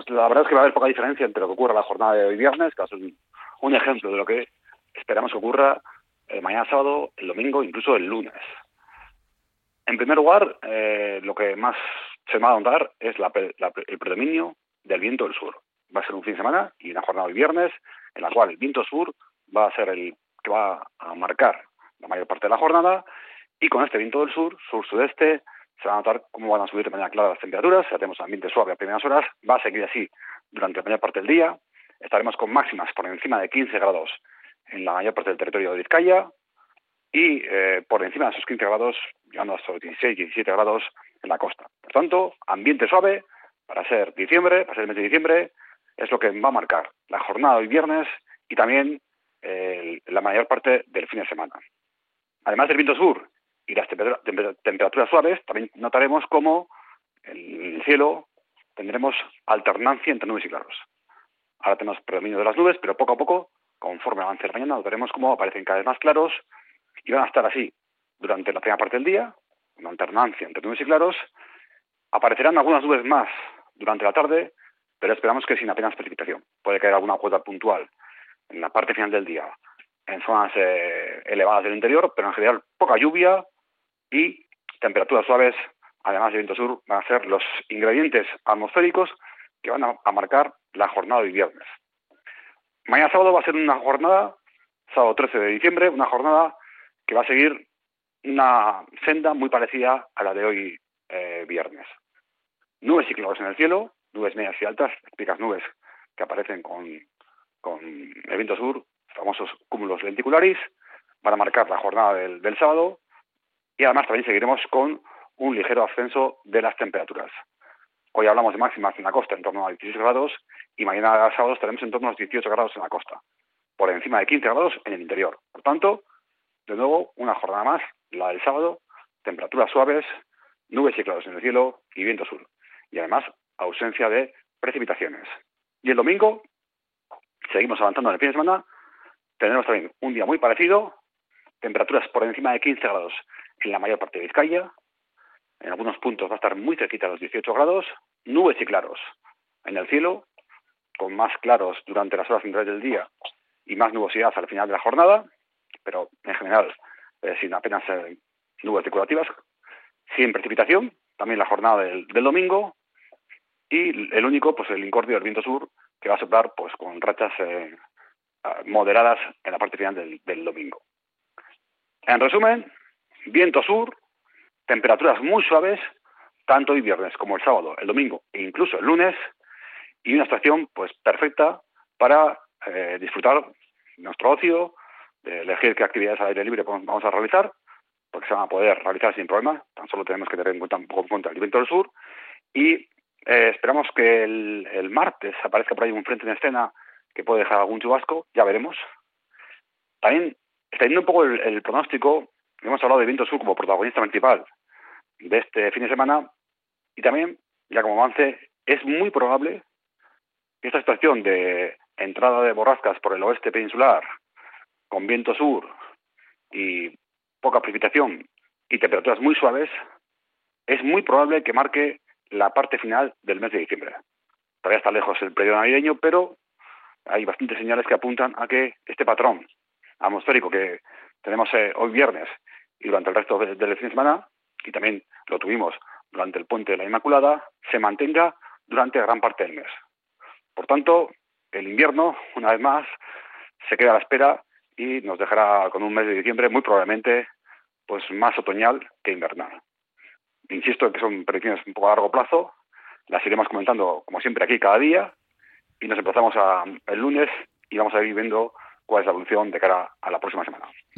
Pues la verdad es que va a haber poca diferencia entre lo que ocurra la jornada de hoy viernes, que va a ser un ejemplo de lo que esperamos que ocurra mañana sábado, el domingo, incluso el lunes. En primer lugar, lo que más se va a notar es el predominio del viento del sur. Va a ser un fin de semana y una jornada hoy viernes en la cual el viento sur va a ser el que va a marcar la mayor parte de la jornada, y con este viento del sur, sur-sudeste, se va a notar cómo van a subir de manera clara las temperaturas. Ya tenemos ambiente suave a primeras horas, va a seguir así durante la mayor parte del día. Estaremos con máximas por encima de 15 grados en la mayor parte del territorio de Vizcaya y por encima de esos 15 grados, llegando hasta los 16, 17 grados en la costa. Por tanto, ambiente suave para ser diciembre, para ser el mes de diciembre, es lo que va a marcar la jornada de hoy viernes y también la mayor parte del fin de semana. Además del viento sur y las temperaturas suaves, también notaremos cómo en el cielo tendremos alternancia entre nubes y claros. Ahora tenemos predominio de las nubes, pero poco a poco, conforme avance la mañana, notaremos cómo aparecen cada vez más claros y van a estar así durante la primera parte del día, una alternancia entre nubes y claros. Aparecerán algunas nubes más durante la tarde, pero esperamos que sin apenas precipitación. Puede caer alguna gota puntual en la parte final del día, en zonas elevadas del interior, pero en general poca lluvia y temperaturas suaves. Además del viento sur, van a ser los ingredientes atmosféricos que van a marcar la jornada de hoy viernes. Mañana sábado va a ser una jornada, sábado 13 de diciembre, una jornada que va a seguir una senda muy parecida a la de hoy viernes. Nubes y claros en el cielo, nubes medias y altas, típicas nubes que aparecen con el viento sur, famosos cúmulos lenticularis, van a marcar la jornada del sábado, y además también seguiremos con un ligero ascenso de las temperaturas. Hoy hablamos de máximas en la costa en torno a 16 grados y mañana sábado estaremos en torno a los 18 grados en la costa, por encima de 15 grados en el interior. Por tanto, de nuevo, una jornada más, la del sábado, temperaturas suaves, nubes y claros en el cielo y viento sur. Y además, ausencia de precipitaciones. Y el domingo, seguimos avanzando en el fin de semana, tendremos también un día muy parecido, temperaturas por encima de 15 grados en la mayor parte de Vizcaya, en algunos puntos va a estar muy cerquita a los 18 grados, nubes y claros en el cielo, con más claros durante las horas centrales del día y más nubosidad al final de la jornada, pero en general sin apenas nubes decorativas, sin precipitación, también la jornada del domingo, y el único, pues el incordio del viento sur, que va a soplar pues con rachas moderadas en la parte final del domingo. En resumen, viento sur, temperaturas muy suaves, tanto hoy viernes como el sábado, el domingo e incluso el lunes, y una estación pues perfecta para disfrutar nuestro ocio, de elegir qué actividades al aire libre vamos a realizar, porque se van a poder realizar sin problema. Tan solo tenemos que tener en cuenta un poco en cuenta el viento del sur, y esperamos que el martes aparezca por ahí un frente en escena que puede dejar algún chubasco, ya veremos. También, extendiendo un poco el pronóstico, hemos hablado de viento sur como protagonista principal de este fin de semana, y también, ya como avance, es muy probable que esta situación de entrada de borrascas por el oeste peninsular, con viento sur y poca precipitación y temperaturas muy suaves, es muy probable que marque la parte final del mes de diciembre. Todavía está lejos el periodo navideño, pero hay bastantes señales que apuntan a que este patrón atmosférico que tenemos hoy viernes y durante el resto del fin de semana, y también lo tuvimos durante el puente de la Inmaculada, se mantenga durante gran parte del mes. Por tanto, el invierno, una vez más, se queda a la espera y nos dejará con un mes de diciembre muy probablemente pues más otoñal que invernal. Insisto en que son predicciones un poco a largo plazo, las iremos comentando como siempre aquí cada día, y nos emplazamos el lunes y vamos a ir viendo cuál es la evolución de cara a la próxima semana.